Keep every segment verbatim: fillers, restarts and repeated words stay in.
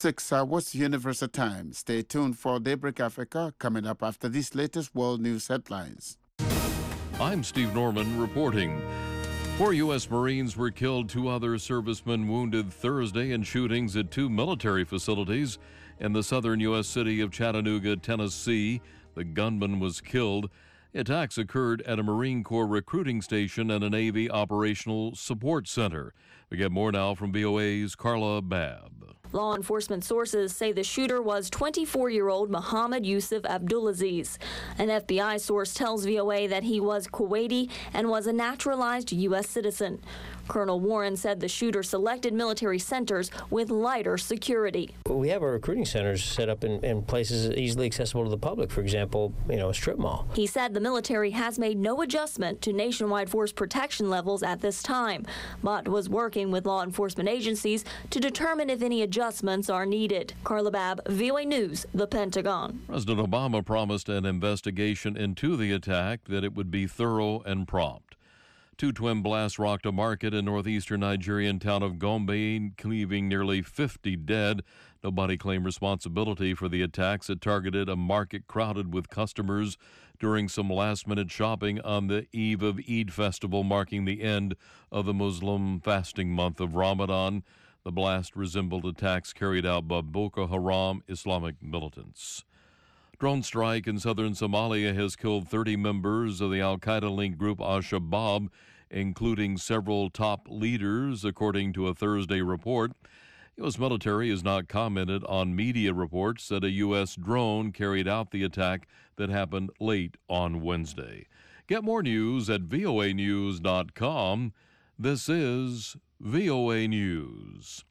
Six hours Universal Time. Stay tuned for Daybreak Africa coming up after these latest world news headlines. I'm Steve Norman reporting. Four U S Marines were killed, two other servicemen wounded Thursday in shootings at two military facilities in the southern U S city of Chattanooga, Tennessee. The gunman was killed. Attacks occurred at a Marine Corps recruiting station and a Navy operational support center. We get more now from V O A's Carla Babb. Law enforcement sources say the shooter was twenty-four-year-old Mohammed Yusuf Abdulaziz. An F B I source tells V O A that he was Kuwaiti and was a naturalized U S citizen. Colonel Warren said the shooter selected military centers with lighter security. We have our recruiting centers set up in, in places easily accessible to the public, for example, you know, a strip mall. He said the military has made no adjustment to nationwide force protection levels at this time, but was working with law enforcement agencies to determine if any adjustments are needed. Carla Babb, V O A News, The Pentagon. President Obama promised an investigation into the attack, that it would be thorough and prompt. Two twin blasts rocked a market in northeastern Nigerian town of Gombe, leaving nearly fifty dead. Nobody claimed responsibility for the attacks. It targeted a market crowded with customers during some last-minute shopping on the eve of Eid festival, marking the end of the Muslim fasting month of Ramadan. The blast resembled attacks carried out by Boko Haram Islamic militants. Drone strike in southern Somalia has killed thirty members of the al-Qaeda-linked group Al-Shabaab, including several top leaders, according to a Thursday report. U S military has not commented on media reports that a U S drone carried out the attack that happened late on Wednesday. Get more news at V O A news dot com. This is V O A News.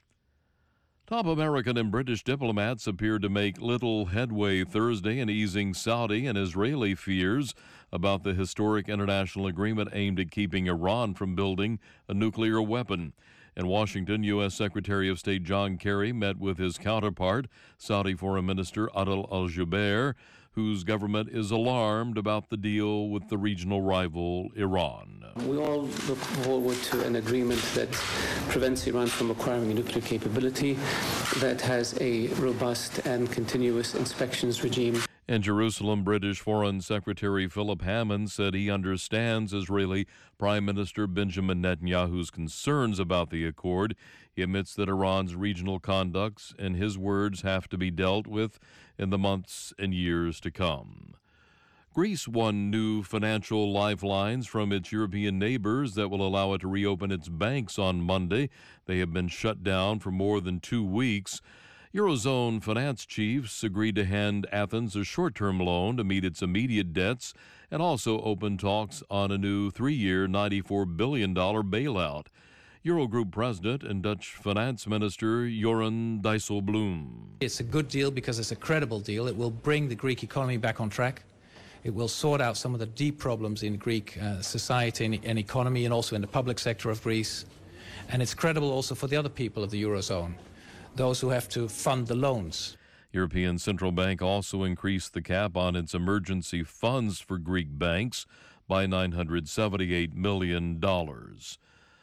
Top American and British diplomats appeared to make little headway Thursday in easing Saudi and Israeli fears about the historic international agreement aimed at keeping Iran from building a nuclear weapon. In Washington, U S Secretary of State John Kerry met with his counterpart, Saudi Foreign Minister Adel al-Jubeir, whose government is alarmed about the deal with the regional rival Iran. We all look forward to an agreement that prevents Iran from acquiring a nuclear capability, that has a robust and continuous inspections regime. In Jerusalem, British Foreign Secretary Philip Hammond said he understands Israeli Prime Minister Benjamin Netanyahu's concerns about the accord. He admits that Iran's regional conducts, in his words, have to be dealt with in the months and years to come. Greece won new financial lifelines from its European neighbors that will allow it to reopen its banks on Monday. They have been shut down for more than two weeks. Eurozone finance chiefs agreed to hand Athens a short-term loan to meet its immediate debts and also opened talks on a new three-year ninety-four billion dollars bailout. Eurogroup President and Dutch Finance Minister Joran Dijsselbloem. It's a good deal because it's a credible deal. It will bring the Greek economy back on track. It will sort out some of the deep problems in Greek uh, society and, and economy, and also in the public sector of Greece. And it's credible also for the other people of the Eurozone, those who have to fund the loans. European Central Bank also increased the cap on its emergency funds for Greek banks by nine hundred seventy-eight million dollars.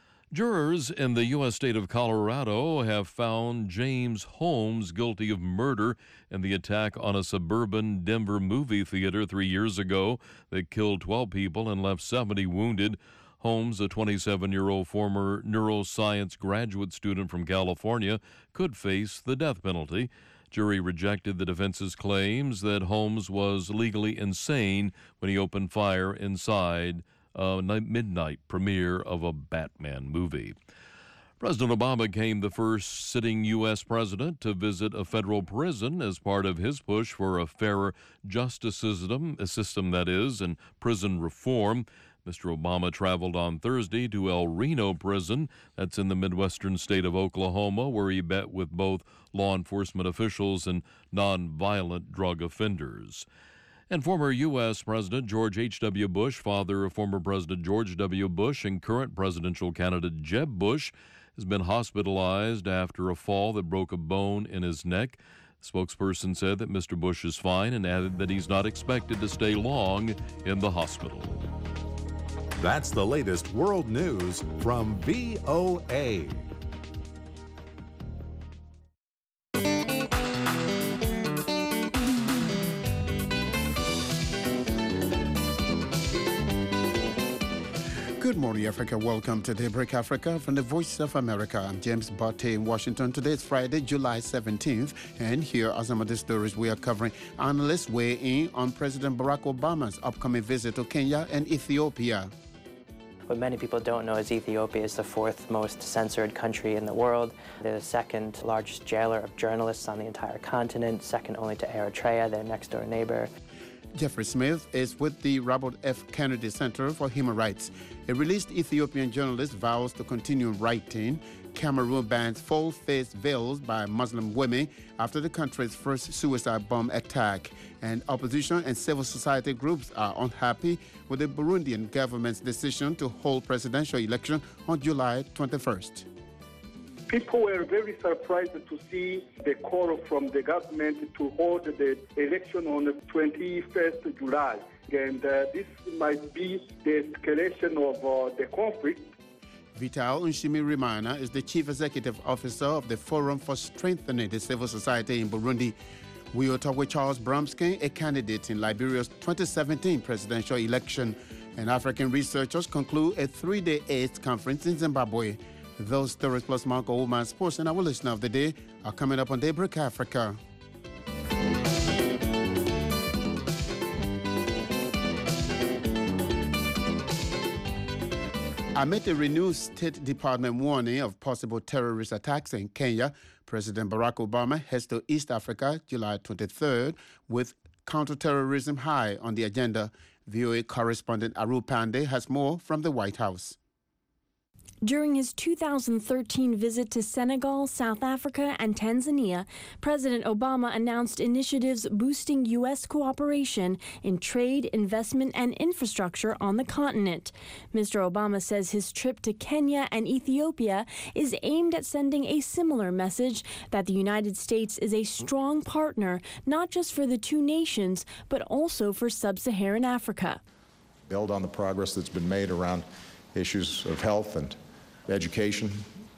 Jurors in the U S state of Colorado have found James Holmes guilty of murder in the attack on a suburban Denver movie theater three years ago that killed twelve people and left seventy wounded. Holmes, a twenty-seven-year-old former neuroscience graduate student from California, could face the death penalty. Jury rejected the defense's claims that Holmes was legally insane when he opened fire inside a midnight premiere of a Batman movie. President Obama became the first sitting U S president to visit a federal prison as part of his push for a fairer justice system, a system that is, and prison reform. Mister Obama traveled on Thursday to El Reno Prison, that's in the Midwestern state of Oklahoma, where he met with both law enforcement officials and nonviolent drug offenders. And former U S President George H W. Bush, father of former President George W. Bush and current presidential candidate Jeb Bush, has been hospitalized after a fall that broke a bone in his neck. The spokesperson said that Mister Bush is fine and added that he's not expected to stay long in the hospital. That's the latest world news from V O A. Good morning, Africa. Welcome to Daybreak Africa from the Voice of America. I'm James Barté in Washington. Today is Friday, July seventeenth, and here are some of the stories we are covering. Analysts weigh in on President Barack Obama's upcoming visit to Kenya and Ethiopia. What many people don't know is Ethiopia is the fourth most censored country in the world. They're the second largest jailer of journalists on the entire continent, second only to Eritrea, their next door neighbor. Jeffrey Smith is with the Robert F. Kennedy Center for Human Rights. A released Ethiopian journalist vows to continue writing. Cameroon bans full-face veils by Muslim women after the country's first suicide bomb attack. And opposition and civil society groups are unhappy with the Burundian government's decision to hold presidential election on July twenty-first. People were very surprised to see the call from the government to hold the election on the twenty-first of July. And uh, this might be the escalation of uh, the conflict. Vital Nshimirimana is the Chief Executive Officer of the Forum for Strengthening the Civil Society in Burundi. We will talk with Charles Bromsky, a candidate in Liberia's twenty seventeen presidential election. And African researchers conclude a three-day AIDS conference in Zimbabwe. Those stories plus Marco Woman Sports and our listener of the day are coming up on Daybreak Africa. Amid a renewed State Department warning of possible terrorist attacks in Kenya, President Barack Obama heads to East Africa July twenty-third with counterterrorism high on the agenda. V O A correspondent Aru Pandey has more from the White House. During his two thousand thirteen visit to Senegal, South Africa, and Tanzania, President Obama announced initiatives boosting U S cooperation in trade, investment, and infrastructure on the continent. Mister Obama says his trip to Kenya and Ethiopia is aimed at sending a similar message that the United States is a strong partner, not just for the two nations, but also for sub-Saharan Africa. Build on the progress that's been made around issues of health and education,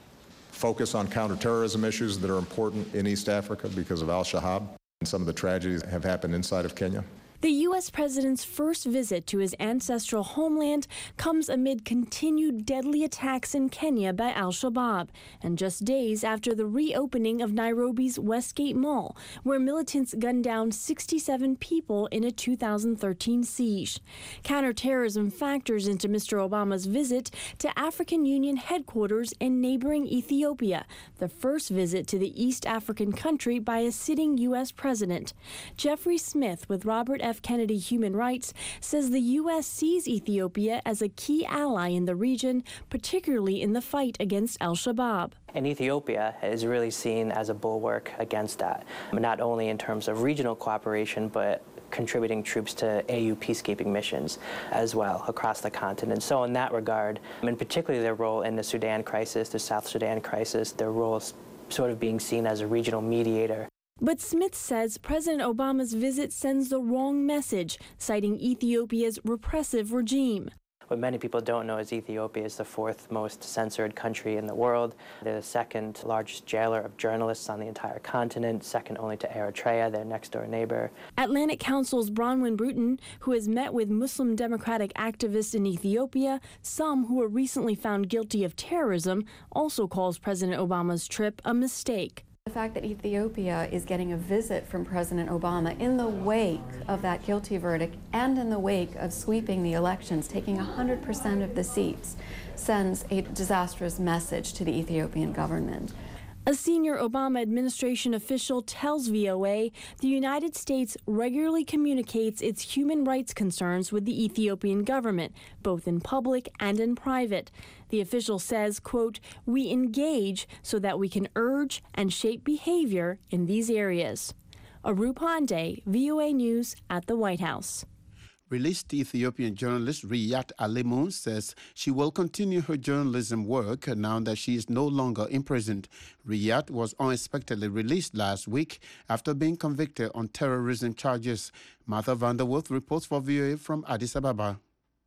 focus on counterterrorism issues that are important in East Africa because of al-Shabaab and some of the tragedies that have happened inside of Kenya. The U S president's first visit to his ancestral homeland comes amid continued deadly attacks in Kenya by al-Shabaab, and just days after the reopening of Nairobi's Westgate Mall, where militants gunned down sixty-seven people in a two thousand thirteen siege. Counterterrorism factors into Mister Obama's visit to African Union headquarters in neighboring Ethiopia, the first visit to the East African country by a sitting U S president. Jeffrey Smith with Robert F. Kennedy Human Rights says the U S sees Ethiopia as a key ally in the region, particularly in the fight against al-Shabaab. And Ethiopia is really seen as a bulwark against that, not only in terms of regional cooperation, but contributing troops to A U peacekeeping missions as well across the continent. So in that regard, and particularly their role in the Sudan crisis, the South Sudan crisis, their role is sort of being seen as a regional mediator. But Smith says President Obama's visit sends the wrong message, citing Ethiopia's repressive regime. What many people don't know is Ethiopia is the fourth most censored country in the world. They're the second largest jailer of journalists on the entire continent, second only to Eritrea, their next door neighbor. Atlantic Council's Bronwyn Bruton, who has met with Muslim Democratic activists in Ethiopia, some who were recently found guilty of terrorism, also calls President Obama's trip a mistake. The fact that Ethiopia is getting a visit from President Obama in the wake of that guilty verdict and in the wake of sweeping the elections, taking one hundred percent of the seats, sends a disastrous message to the Ethiopian government. A senior Obama administration official tells V O A the United States regularly communicates its human rights concerns with the Ethiopian government, both in public and in private. The official says, quote, "We engage so that we can urge and shape behavior in these areas." Aru Pandey, V O A News at the White House. Released Ethiopian journalist Riyat Alimun says she will continue her journalism work now that she is no longer imprisoned. Riyat was unexpectedly released last week after being convicted on terrorism charges. Martha Vanderworth reports for V O A from Addis Ababa.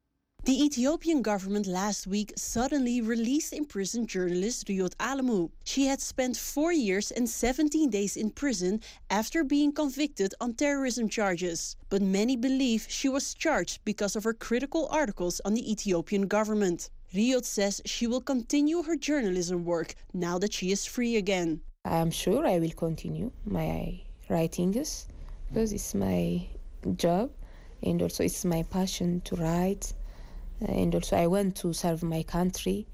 The Ethiopian government last week suddenly released imprisoned journalist Riot Alemu. She had spent four years and seventeen days in prison after being convicted on terrorism charges. But many believe she was charged because of her critical articles on the Ethiopian government. Riot says she will continue her journalism work now that she is free again. I am sure I will continue my writings because it's my job and also it's my passion to write. And also I want to serve my country.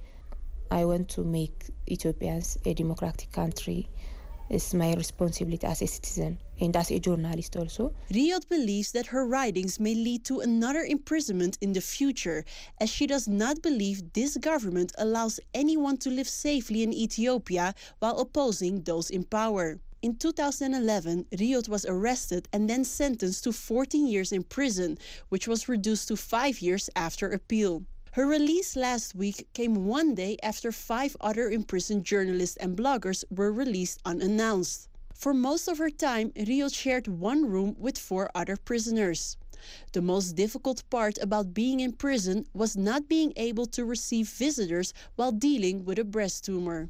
I want to make Ethiopia a democratic country. It's my responsibility as a citizen and as a journalist also. Riot believes that her writings may lead to another imprisonment in the future, as she does not believe this government allows anyone to live safely in Ethiopia while opposing those in power. In two thousand eleven, Riot was arrested and then sentenced to fourteen years in prison, which was reduced to five years after appeal. Her release last week came one day after five other imprisoned journalists and bloggers were released unannounced. For most of her time, Riot shared one room with four other prisoners. The most difficult part about being in prison was not being able to receive visitors while dealing with a breast tumor.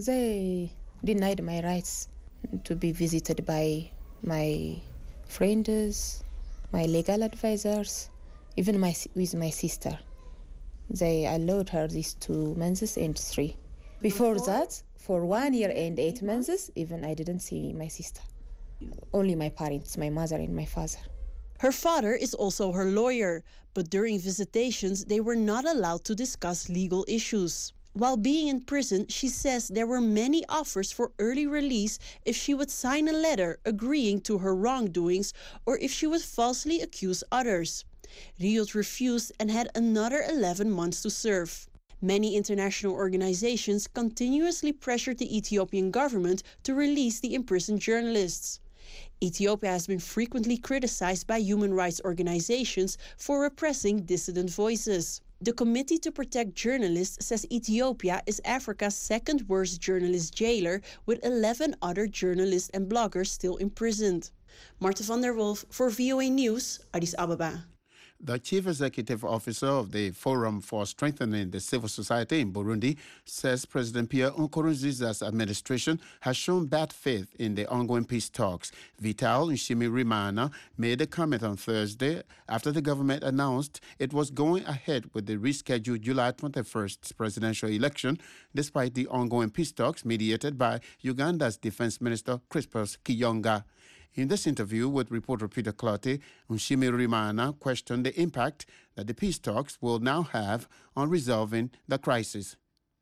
They denied my rights to be visited by my friends, my legal advisors, even my, with my sister. They allowed her these two months and three. Before that, for one year and eight months, even I didn't see my sister. Only my parents, my mother and my father. Her father is also her lawyer, but during visitations, they were not allowed to discuss legal issues. While being in prison, she says there were many offers for early release if she would sign a letter agreeing to her wrongdoings or if she would falsely accuse others. Riot refused and had another eleven months to serve. Many international organizations continuously pressured the Ethiopian government to release the imprisoned journalists. Ethiopia has been frequently criticized by human rights organizations for repressing dissident voices. The Committee to Protect Journalists says Ethiopia is Africa's second worst journalist jailer, with eleven other journalists and bloggers still imprisoned. Marta van der Wolf for V O A News, Addis Ababa. The chief executive officer of the Forum for Strengthening the Civil Society in Burundi says President Pierre Nkurunziza's administration has shown bad faith in the ongoing peace talks. Vital Nshimirimana made a comment on Thursday after the government announced it was going ahead with the rescheduled July twenty-first presidential election, despite the ongoing peace talks mediated by Uganda's Defense Minister Crispus Kiyonga. In this interview with reporter Peter Clottey, Nshimirimana questioned the impact that the peace talks will now have on resolving the crisis.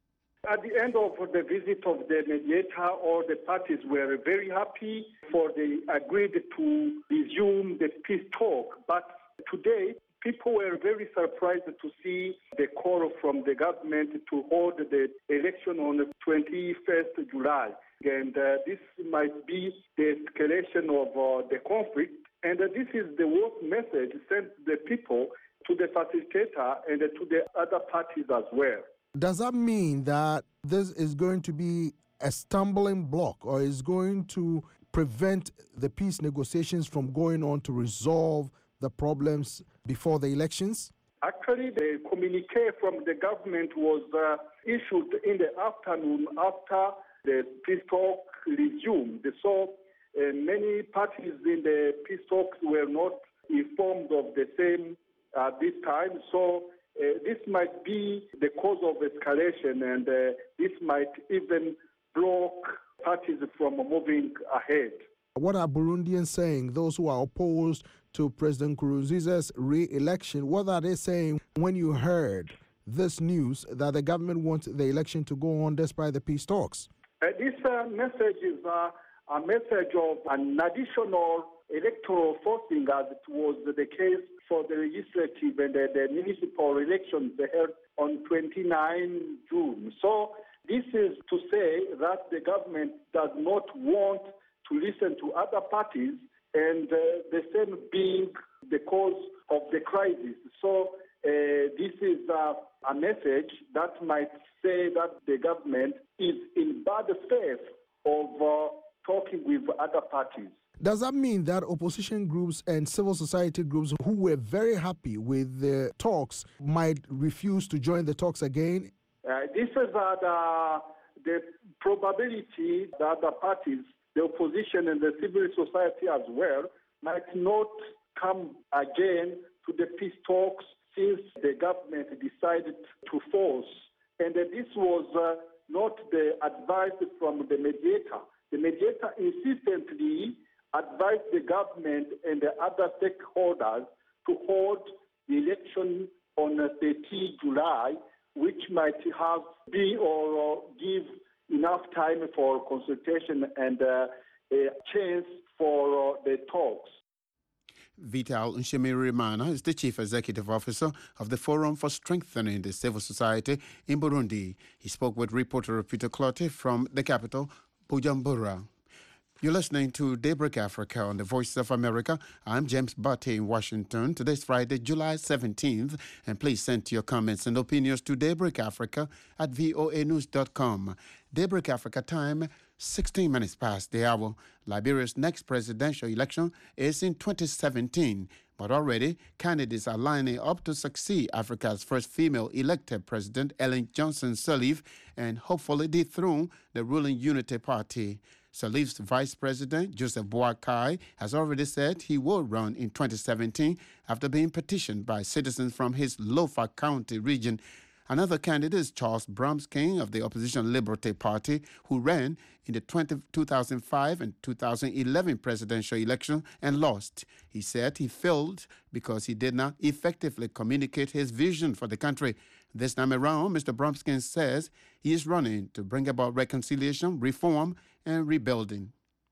At the end of the visit of the mediator, all the parties were very happy for they agreed to resume the peace talk. But today, people were very surprised to see the call from the government to hold the election on the twenty-first of July. And uh, this might be the escalation of uh, the conflict. And uh, this is the worst message sent to the people, to the facilitator, and uh, to the other parties as well. Does that mean that this is going to be a stumbling block, or is going to prevent the peace negotiations from going on to resolve the problems before the elections? Actually, the communique from the government was uh, issued in the afternoon after the peace talk resumed. So uh, many parties in the peace talks were not informed of the same at uh, this time. So uh, this might be the cause of escalation, and uh, this might even block parties from moving ahead. What are Burundians saying, those who are opposed to President Nkurunziza's re-election? What are they saying when you heard this news that the government wants the election to go on despite the peace talks? Uh, this uh, message is uh, a message of an additional electoral forcing, as it was the case for the legislative and the, the municipal elections held on the twenty-ninth of June. So this is to say that the government does not want to listen to other parties, and uh, the same being the cause of the crisis. So uh, this is uh, a message that might say that the government is in bad faith of uh, talking with other parties. Does that mean that opposition groups and civil society groups who were very happy with the talks might refuse to join the talks again? Uh, this is uh, the, the probability that the parties, the opposition and the civil society as well, might not come again to the peace talks since the government decided to force. And uh, this was uh, not the advice from the mediator. The mediator insistently advised the government and the other stakeholders to hold the election on the thirteenth of July, which might have be or give enough time for consultation and uh, a chance for uh, the talks. Vital Nshimirimana is the Chief Executive Officer of the Forum for Strengthening the Civil Society in Burundi. He spoke with reporter Peter Clottey from the capital, Bujumbura. You're listening to Daybreak Africa on the Voice of America. I'm James Butte in Washington. Today's Friday, July seventeenth. And please send your comments and opinions to Daybreak Africa at voa news dot com. Daybreak Africa time, sixteen minutes past the hour. Liberia's next presidential election is in twenty seventeen. But already, candidates are lining up to succeed Africa's first female elected president, Ellen Johnson Sirleaf, and hopefully dethrone the ruling Unity Party. Sirleaf's vice president, Joseph Boakai, has already said he will run in twenty seventeen after being petitioned by citizens from his Lofa County region. Another candidate is Charles Bromskin of the opposition Liberty Party, who ran in the two thousand five and two thousand eleven presidential election and lost. He said he failed because he did not effectively communicate his vision for the country. This time around, Mister Bromskin says he is running to bring about reconciliation, reform, and rebuilding.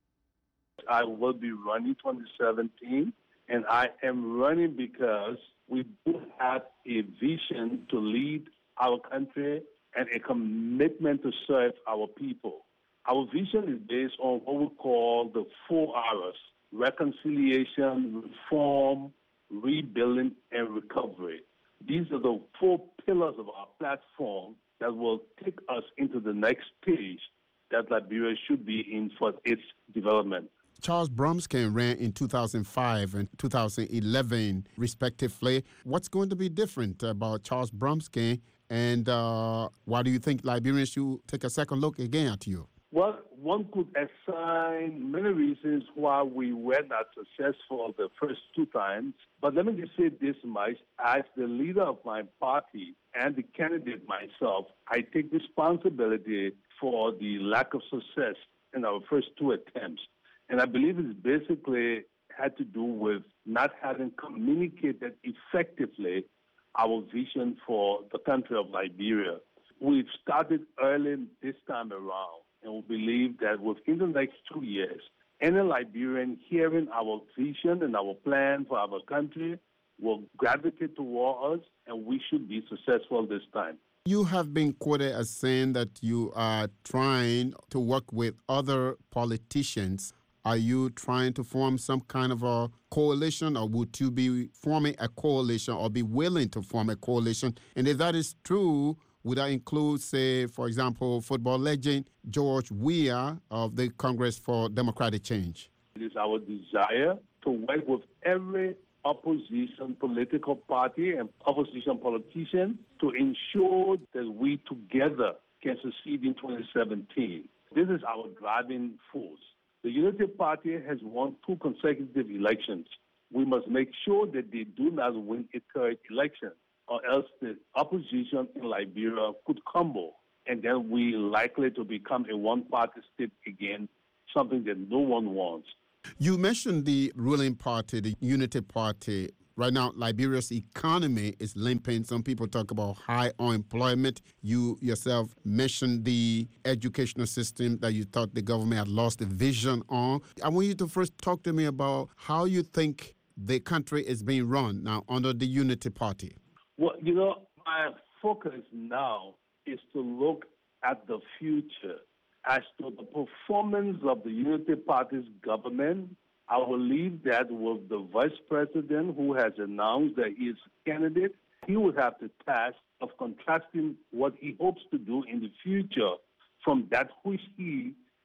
I will be running twenty seventeen, and I am running because we do have a vision to lead our country and a commitment to serve our people. Our vision is based on what we call the four R's: reconciliation, reform, rebuilding, and recovery. These are the four pillars of our platform that will take us into the next stage that Liberia should be in for its development. Charles Bromskin ran in two thousand five and two thousand eleven, respectively. What's going to be different about Charles Bromskin, and uh, why do you think Liberians should take a second look again at you? Well, one could assign many reasons why we were not successful the first two times. But let me just say this much. As the leader of my party and the candidate myself, I take responsibility for the lack of success in our first two attempts. And I believe it's basically had to do with not having communicated effectively our vision for the country of Liberia. We've started early this time around, and we believe that within the next two years, any Liberian hearing our vision and our plan for our country will gravitate toward us, and we should be successful this time. You have been quoted as saying that you are trying to work with other politicians. Are you trying to form some kind of a coalition, or would you be forming a coalition or be willing to form a coalition? And if that is true, would that include, say, for example, football legend George Weah of the Congress for Democratic Change? It is our desire to work with every opposition political party and opposition politician to ensure that we together can succeed in twenty seventeen. This is our driving force. The Unity Party has won two consecutive elections. We must make sure that they do not win a third election, or else the opposition in Liberia could crumble, and then we likely to become a one-party state again, something that no one wants. You mentioned the ruling party, the Unity Party. Right now, Liberia's economy is limping. Some people talk about high unemployment. You yourself mentioned the educational system that you thought the government had lost the vision on. I want you to first talk to me about how you think the country is being run now under the Unity Party. Well, you know, my focus now is to look at the future as to the performance of the Unity Party's government. I will leave that with the vice president, who has announced that he is a candidate. He will have the task of contrasting what he hopes to do in the future from that which he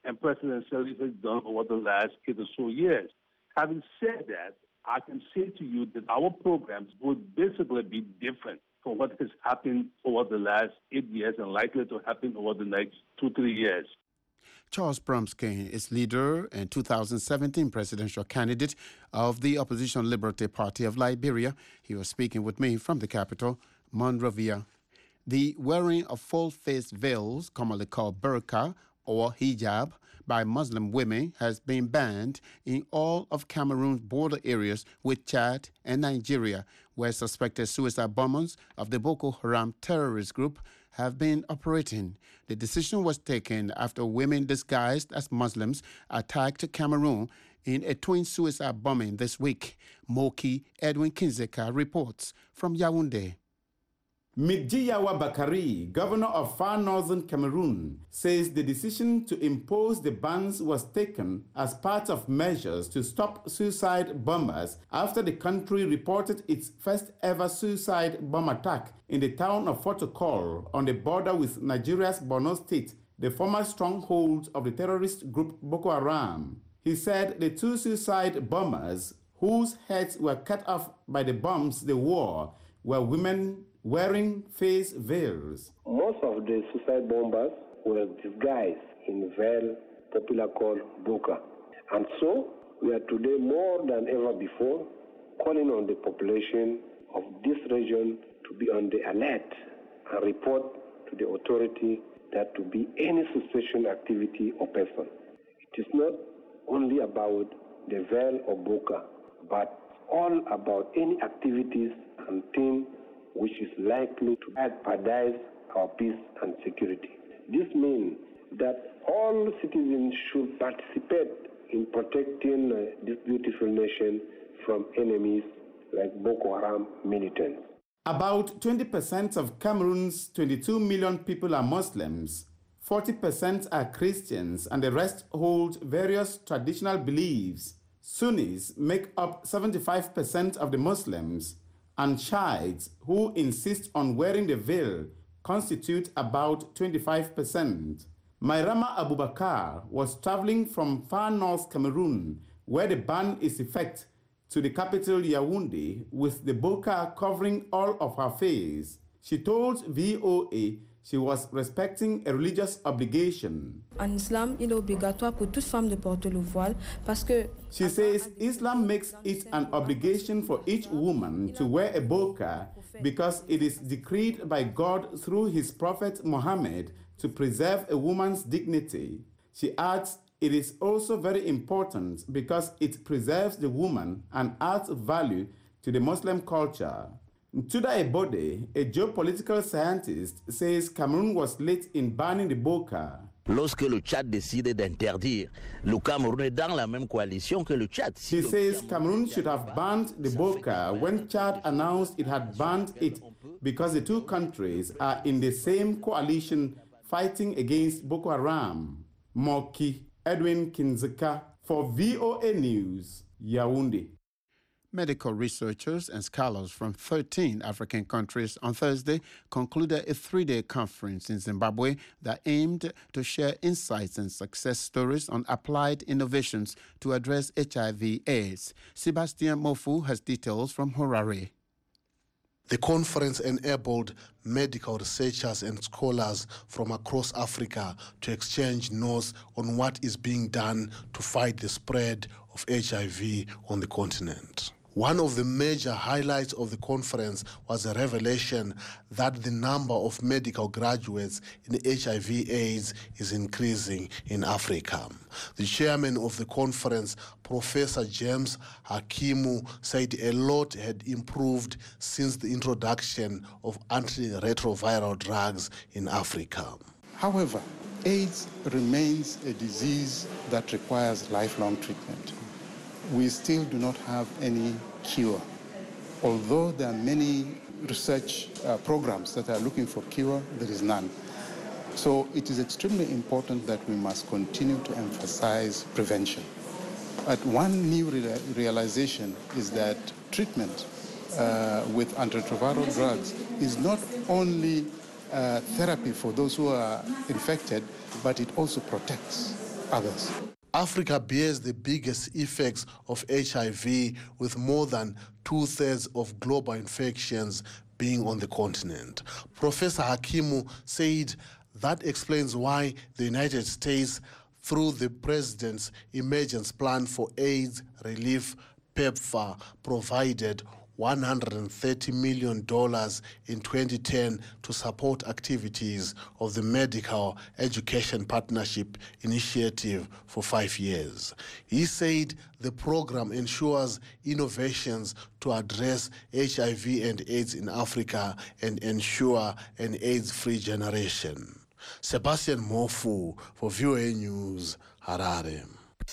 and President Sirleaf has done over the last eight or so years. Having said that, I can say to you that our programs would basically be different from what has happened over the last eight years and likely to happen over the next two, three years. Charles Bromsky is leader and two thousand seventeen presidential candidate of the opposition Liberty Party of Liberia. He was speaking with me from the capital, Monrovia. The wearing of full-face veils, commonly called burqa or hijab, by Muslim women has been banned in all of Cameroon's border areas with Chad and Nigeria, where suspected suicide bombers of the Boko Haram terrorist group have been operating. The decision was taken after women disguised as Muslims attacked Cameroon in a twin suicide bombing this week. Moki Edwin Kinzeka reports from Yaoundé. Midjiyawa Bakari, governor of far northern Cameroon, says the decision to impose the bans was taken as part of measures to stop suicide bombers after the country reported its first ever suicide bomb attack in the town of Fotokol on the border with Nigeria's Borno State, the former stronghold of the terrorist group Boko Haram. He said the two suicide bombers, whose heads were cut off by the bombs they wore, were women wearing face veils. Most of the suicide bombers were disguised in veil, popular called burqa. And so, we are today more than ever before calling on the population of this region to be on the alert and report to the authority that to be any suspicious activity or person. It is not only about the veil or burqa, but all about any activities and things which is likely to jeopardize our peace and security. This means that all citizens should participate in protecting uh, this beautiful nation from enemies like Boko Haram militants. About twenty percent of Cameroon's twenty-two million people are Muslims, forty percent are Christians, and the rest hold various traditional beliefs. Sunnis make up seventy-five percent of the Muslims, and Shiites, who insist on wearing the veil, constitute about twenty-five percent. Mairama Abubakar was traveling from far north Cameroon, where the ban is in effect, to the capital Yaoundé with the burqa covering all of her face. She told V O A she was respecting a religious obligation. En islam, il est obligatoire pour toute femme de porter le voile parce que She says Islam makes it an obligation for each woman to wear a burqa because it is decreed by God through his prophet Muhammad to preserve a woman's dignity. She adds it is also very important because it preserves the woman and adds value to the Muslim culture. Tuda Ebode, a geopolitical scientist, says Cameroon was late in banning the burqa. Lorsque le Tchad décide d'interdire, le Cameroun est dans la même coalition que le Tchad. He says Cameroon should have banned the burqa when Chad announced it had banned it because the two countries are in the same coalition fighting against Boko Haram. Moki Edwin Kinzeka for V O A News, Yaoundé. Medical researchers and scholars from thirteen African countries on Thursday concluded a three-day conference in Zimbabwe that aimed to share insights and success stories on applied innovations to address H I V AIDS. Sebastian Mofu has details from Harare. The conference enabled medical researchers and scholars from across Africa to exchange notes on what is being done to fight the spread of H I V on the continent. One of the major highlights of the conference was a revelation that the number of medical graduates in H I V AIDS is increasing in Africa. The chairman of the conference, Professor James Hakimu, said a lot had improved since the introduction of antiretroviral drugs in Africa. However, AIDS remains a disease that requires lifelong treatment. We still do not have any cure. Although there are many research uh, programs that are looking for cure, there is none. So it is extremely important that we must continue to emphasize prevention. But one new re realization is that treatment uh, with antiretroviral drugs is not only uh, therapy for those who are infected, but it also protects. others. Africa bears the biggest effects of H I V, with more than two-thirds of global infections being on the continent. Professor Hakimu said that explains why the United States, through the President's Emergency Plan for AIDS Relief, PEPFAR, provided one hundred thirty million dollars in twenty ten to support activities of the Medical Education Partnership Initiative for five years. He said the program ensures innovations to address H I V and AIDS in Africa and ensure an AIDS-free generation. Sebastian Mofu for V O A News, Harare.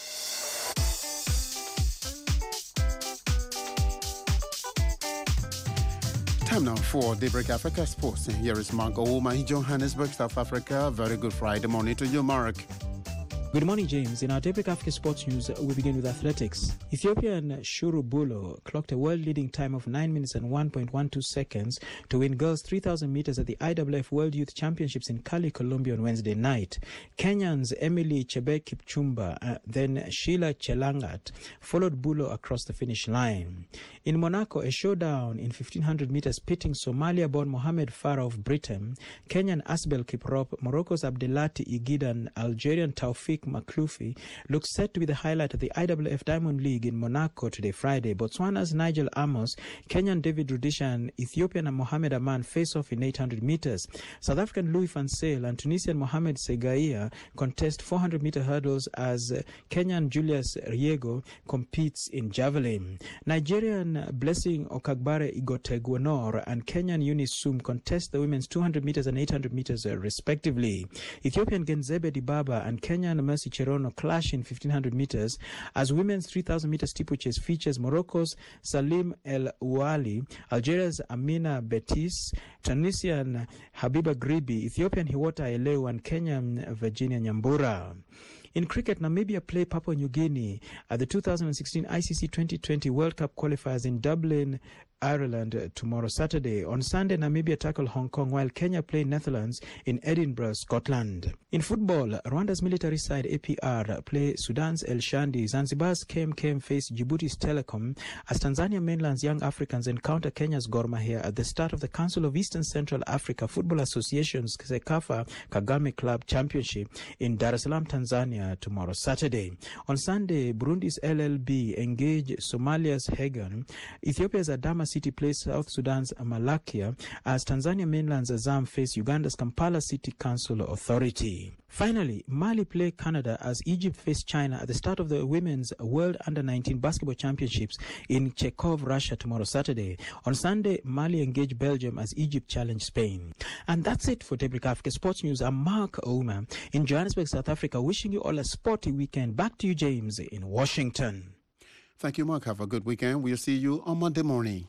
Time now for Daybreak Africa Sports. And here is Mark Ouma in Johannesburg, South Africa. Very good Friday morning to you, Mark. Good morning, James. In our Daybreak Africa Sports News, we begin with athletics. Ethiopian Shuru Bulo clocked a world-leading time of nine minutes and one point one two seconds to win girls three thousand meters at the I W F World Youth Championships in Cali, Colombia on Wednesday night. Kenyans Emily Chebet Kipchumba, uh, then Sheila Chelangat followed Bulo across the finish line. In Monaco, a showdown in fifteen hundred meters pitting Somalia-born Mohamed Farah of Britain, Kenyan Asbel Kiprop, Morocco's Abdelati Igida and Algerian Taufik Makloufi look set to be the highlight of the I W F Diamond League in Monaco today, Friday. Botswana's Nigel Amos, Kenyan David Rudisha and Ethiopian Mohamed Aman face off in eight hundred meters. South African Louis Van Sale and Tunisian Mohamed Segaia contest four hundred meter hurdles as Kenyan Julius Riego competes in javelin. Nigerian Blessing Okagbare Igotegwonor and Kenyan Eunice Sum contest the women's two hundred meters and eight hundred meters uh, respectively. Ethiopian Genzebe Dibaba and Kenyan Mercy Cherono clash in fifteen hundred meters as women's three thousand meter steeplechase features Morocco's Salim El Ouali, Algeria's Amina Betis, Tunisian Habiba Gribi, Ethiopian Hiwota Eleu and Kenyan Virginia Nyambura. In cricket, Namibia play Papua New Guinea at the two thousand sixteen I C C twenty twenty World Cup qualifiers in Dublin, Ireland uh, tomorrow, Saturday. On Sunday, Namibia tackle Hong Kong, while Kenya play Netherlands in Edinburgh, Scotland. In football, Rwanda's military side A P R play Sudan's El Shandi. Zanzibar's K M K M face Djibouti's Telecom as Tanzania mainland's Young Africans encounter Kenya's Gor Mahia at the start of the Council of Eastern Central Africa Football Association's Sekafa Kagame Club Championship in Dar es Salaam, Tanzania tomorrow, Saturday. On Sunday, Burundi's L L B engage Somalia's Hagan. Ethiopia's Adama City plays South Sudan's Malakia as Tanzania mainland's Azam face Uganda's Kampala City Council Authority. Finally, Mali play Canada as Egypt face China at the start of the Women's World Under nineteen Basketball Championships in Chekhov, Russia tomorrow, Saturday. On Sunday, Mali engage Belgium as Egypt challenge Spain. And that's it for Daybreak Africa Sports News. I'm Mark Ouma in Johannesburg, South Africa, wishing you all a sporty weekend. Back to you, James, in Washington. Thank you, Mark. Have a good weekend. We'll see you on Monday morning.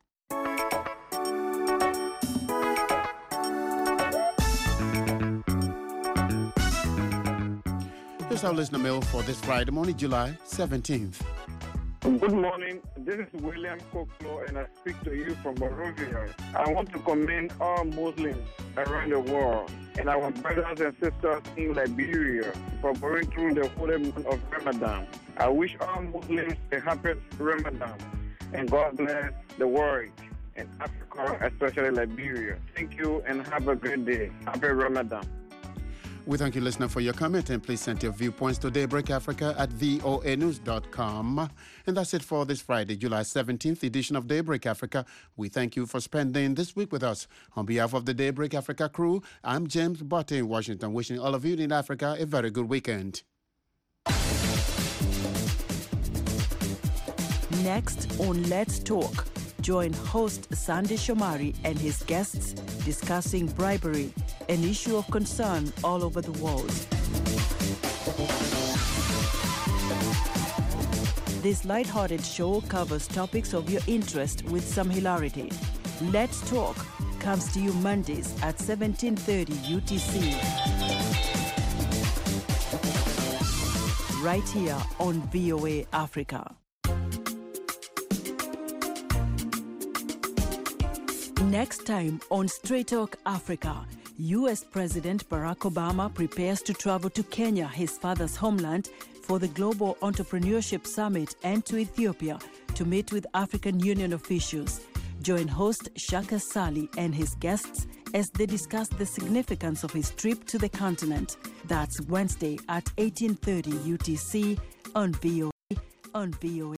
Here's our listener mail for this Friday morning, July seventeenth. Good morning. This is William Koklo, and I speak to you from Monrovia. I want to commend all Muslims around the world and our brothers and sisters in Liberia for going through the holy month of Ramadan. I wish all Muslims a happy Ramadan, and God bless the world and Africa, especially Liberia. Thank you, and have a good day. Happy Ramadan. We thank you, listener, for your comment, and please send your viewpoints to Daybreak Africa at voa news dot com. And that's it for this Friday, July seventeenth edition of Daybreak Africa. We thank you for spending this week with us. On behalf of the Daybreak Africa crew, I'm James Butte in Washington, wishing all of you in Africa a very good weekend. Next on Let's Talk, join host Sandy Shomari and his guests discussing bribery, an issue of concern all over the world. This lighthearted show covers topics of your interest with some hilarity. Let's Talk comes to you Mondays at seventeen thirty U T C. Right here on V O A Africa. Next time on Straight Talk Africa, U S President Barack Obama prepares to travel to Kenya, his father's homeland, for the Global Entrepreneurship Summit and to Ethiopia to meet with African Union officials. Join host Shaka Sali and his guests as they discuss the significance of his trip to the continent. That's Wednesday at eighteen thirty U T C on V O A. On V O A.